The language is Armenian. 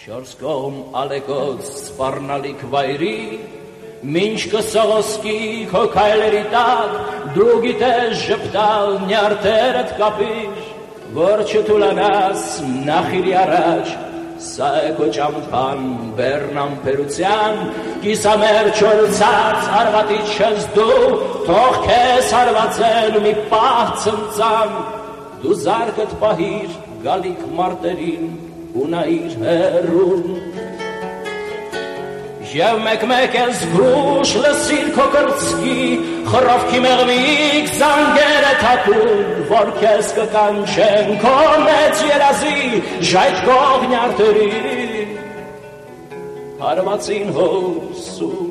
Չորս կողմ ալեկոց սպառնալիք վայրի, մինչ կսողոսկի քո քայլերի տակ, դու գիտես ժպտալ նյարդերդ կապիր, որ չթուլանաս նախիրի առաջ, սա է քո ճամփան բեռն ամպերության, կիսամեր չորցած արվատից չես դու, թող քեզ հարվածել մի պահ ցնցան, դու զարկդ պահիր գալիք մարտերին ու նայիր հեռուն, և մեկ-մեկ ես գրուշ լսիր քո կրծքի, խռովքի մեղմիկ զանգերը թակուն, որ քեզ կկանչեն քո մեծ երազի ժայթքող նյարդերի, հարվածին հոս ու